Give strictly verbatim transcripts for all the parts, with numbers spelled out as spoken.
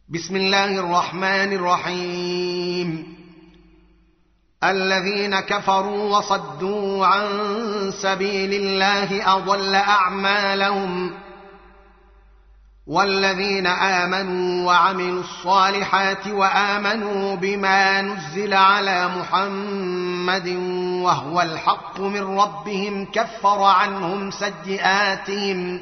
بسم الله الرحمن الرحيم. الذين كفروا وصدوا عن سبيل الله أضل أعمالهم، والذين آمنوا وعملوا الصالحات وآمنوا بما نزل على محمد وهو الحق من ربهم كفر عنهم سيئاتهم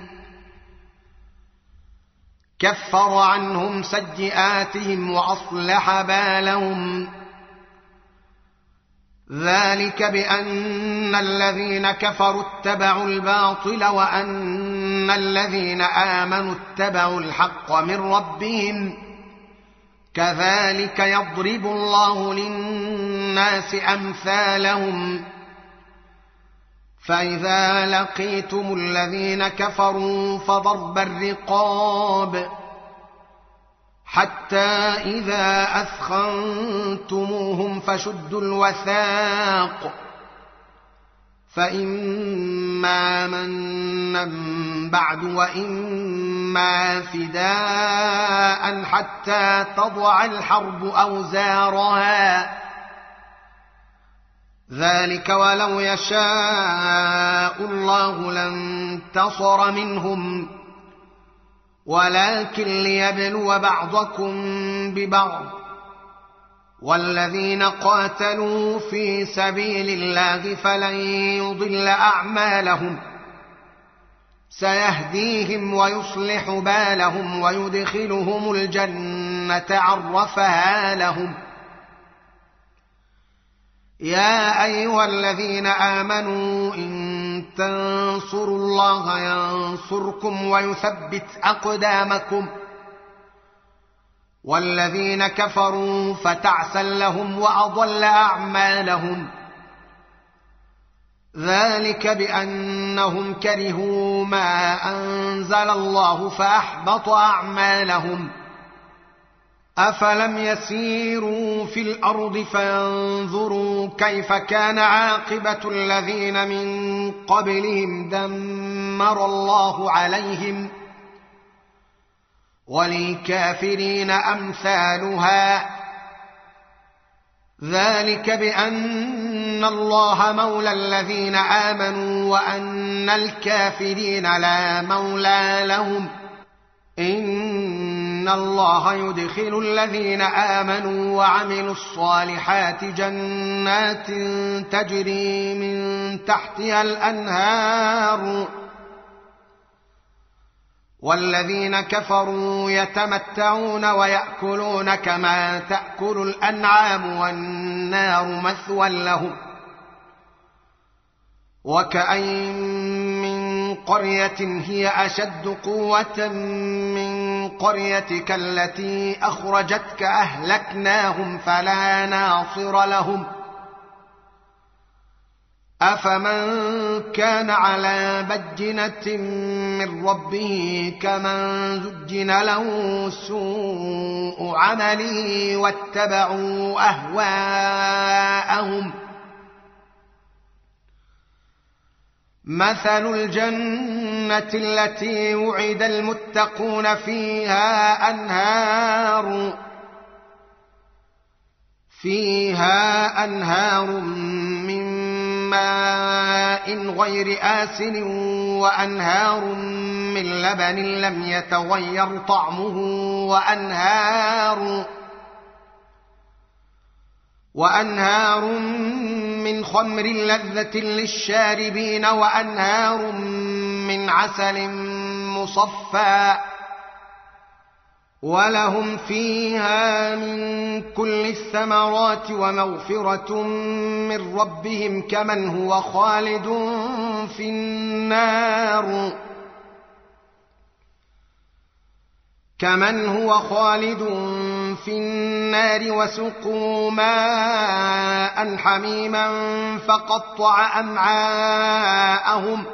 كفر عنهم سيئاتهم وأصلح بالهم. ذلك بأن الذين كفروا اتبعوا الباطل وأن الذين آمنوا اتبعوا الحق من ربهم، كذلك يضرب الله للناس أمثالهم. فإذا لقيتم الذين كفروا فضرب الرقاب حتى إذا أثخنتموهم فشدوا الوثاق، فإما منا بعد وإما فداء حتى تضع الحرب أوزارها. ذلك ولو يشاء الله لانتصر منهم، ولكن ليبلو بعضكم ببعض. والذين قاتلوا في سبيل الله فلن يضل أعمالهم، سيهديهم ويصلح بالهم ويدخلهم الجنة عرفها لهم. يا أيها الذين آمنوا إن تنصروا الله ينصركم ويثبت أقدامكم، والذين كفروا فتعسا لهم وأضل أعمالهم. ذلك بأنهم كرهوا ما أنزل الله فأحبط أعمالهم. أفلم يسيروا في الأرض فينظروا كيف كان عاقبة الذين من قبلهم دمر الله عليهم، وللكافرين أمثالها. ذلك بأن الله مولى الذين آمنوا وأن الكافرين لا مولى لهم. إن الله يدخل الذين آمنوا وعملوا الصالحات جنات تجري من تحتها الأنهار، والذين كفروا يتمتعون ويأكلون كما تأكل الأنعام والنار مثوى لهم. وكأين من قرية هي أشد قوة من قريتك التي أخرجتك أهلكناهم فلا ناصر لهم. أفمن كان على بينة من ربه كمن زجن له سوء عمله واتبعوا أهواءهم. مثل الجنة التي وعد المتقون فيها أنهار فيها أنهار من ماء غير آسن وأنهار من لبن لم يتغير طعمه وأنهار وأنهار من خمر لذة للشاربين وأنهار من عسل مصفى، ولهم فيها من كل الثمرات ومغفرة من ربهم كمن هو خالد في النار كمن هو خالد في النار وسقوا ماء حميما فقطع أمعاءهم.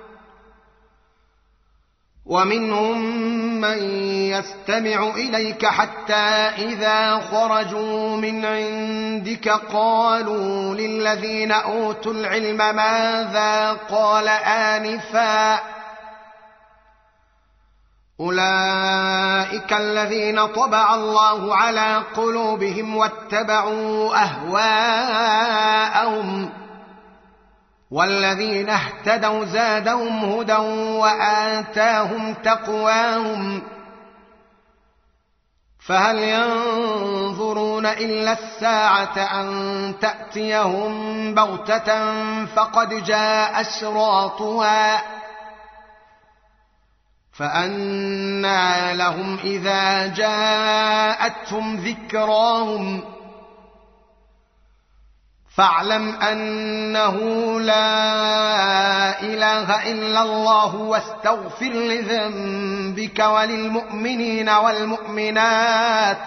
ومنهم من يستمع إليك حتى إذا خرجوا من عندك قالوا للذين أوتوا العلم ماذا قال آنفا أولئك الذين طبع الله على قلوبهم واتبعوا أهواءهم والذين اهتدوا زادهم هدى وآتاهم تقواهم فهل ينظرون إلا الساعة أن تأتيهم بغتة فقد جاء أشراطها فأنى لهم إذا جاءتهم ذكراهم فاعلم أنه لا إله إلا الله واستغفر لذنبك وللمؤمنين والمؤمنات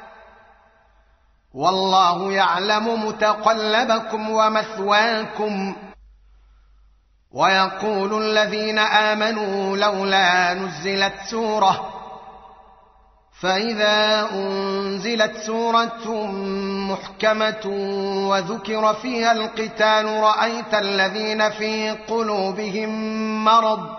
والله يعلم متقلبكم ومثواكم. ويقول الذين آمنوا لولا نزلت سورة فإذا أنزلت سورة محكمة وذكر فيها القتال رأيت الذين في قلوبهم مرض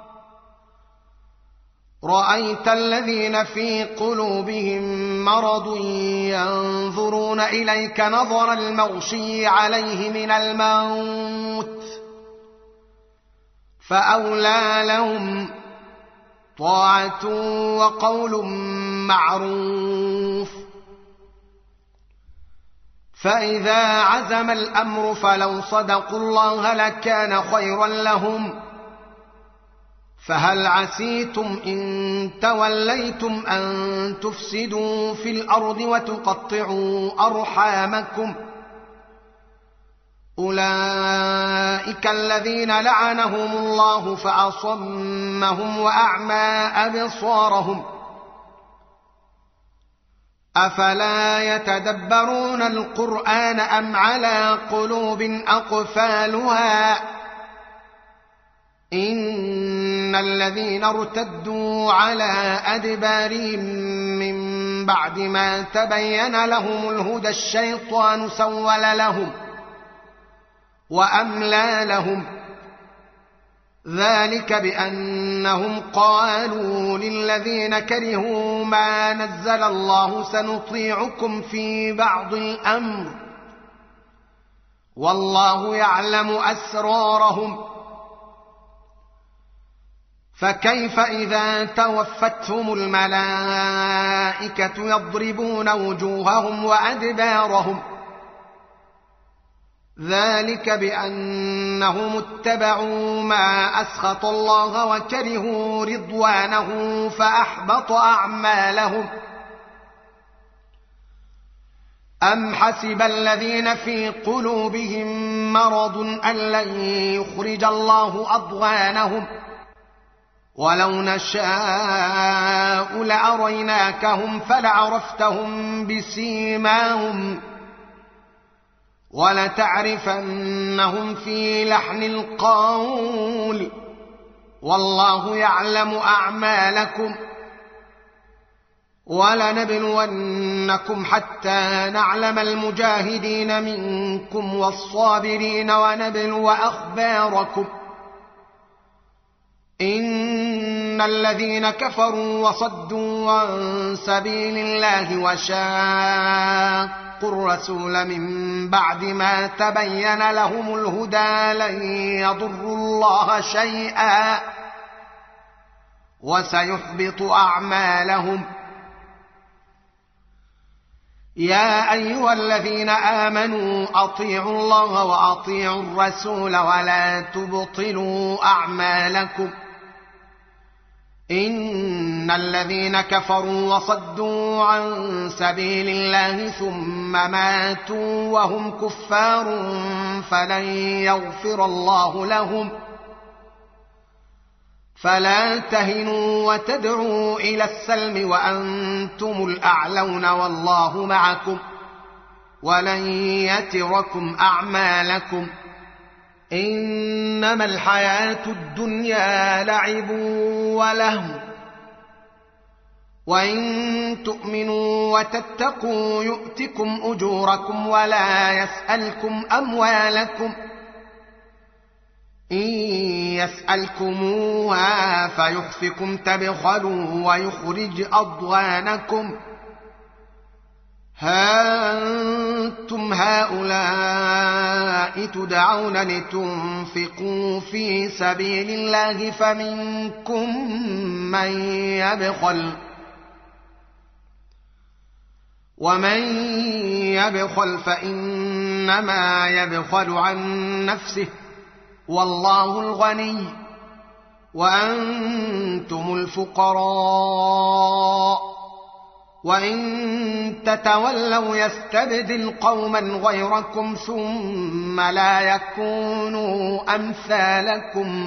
رأيت الذين في قلوبهم مرض ينظرون إليك نظر المغشي عليه من الموت فأولى لهم طاعة وقول معروف. فإذا عزم الأمر فلو صدقوا الله لكان خيرا لهم فهل عسيتم إن توليتم أن تفسدوا في الأرض وتقطعوا أرحامكم أولئك الذين لعنهم الله فأصمهم وأعمى أبصارهم أفلا يتدبرون القرآن أم على قلوب أقفالها إن الذين ارتدوا على أدبارهم من بعد ما تبين لهم الهدى الشيطان سول لهم وأملى لهم ذلك بأنهم قالوا للذين كرهوا ما نزل الله سنطيعكم في بعض الأمر والله يعلم أسرارهم فكيف إذا توفتهم الملائكة يضربون وجوههم وأدبارهم ذلك بأنهم اتبعوا ما أسخط الله وكرهوا رضوانه فأحبط أعمالهم أم حسب الذين في قلوبهم مرض أن لن يخرج الله أضغانهم ولو نشاء لأريناكهم فلعرفتهم بسيماهم ولتعرفنهم في لحن القول والله يعلم أعمالكم ولنبلونكم حتى نعلم المجاهدين منكم والصابرين ونبلو أخباركم إن الذين كفروا وصدوا عن سبيل الله وشاقوا الرسول من بعد ما تبين لهم الهدى لن يضروا الله شيئا وسيحبط أعمالهم. يا أيها الذين آمنوا أطيعوا الله وأطيعوا الرسول ولا تبطلوا أعمالكم إن الذين كفروا وصدوا عن سبيل الله ثم ماتوا وهم كفار فلن يغفر الله لهم فلا تهنوا وتدعوا إلى السلم وأنتم الأعلون والله معكم ولن يتركم أعمالكم إنما الحياة الدنيا لعب ولهو وإن تؤمنوا وتتقوا يؤتكم أجوركم ولا يسألكم أموالكم إن يسألكموها فيخفكم تبخلوا ويخرج أضغانكم ها أنتم هؤلاء تدعون لتنفقوا في سبيل الله فمنكم من يبخل ومن يبخل فإنما يبخل عن نفسه والله الغني وأنتم الفقراء وإن تتولوا يستبدل قوما غيركم ثم لا يكونوا أمثالكم